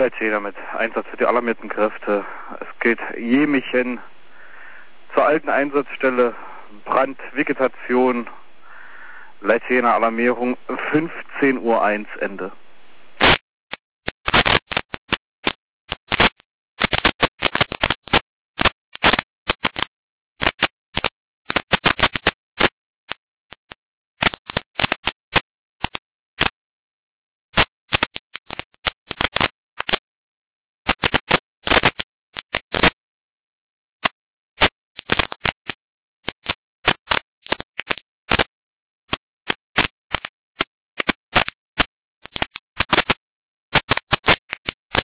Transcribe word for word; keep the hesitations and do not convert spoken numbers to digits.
Leitjena mit Einsatz für die alarmierten Kräfte. Es geht Jemichen zur alten Einsatzstelle, Brand, Vegetation, Leitjena Alarmierung, fünfzehn Uhr eins Ende.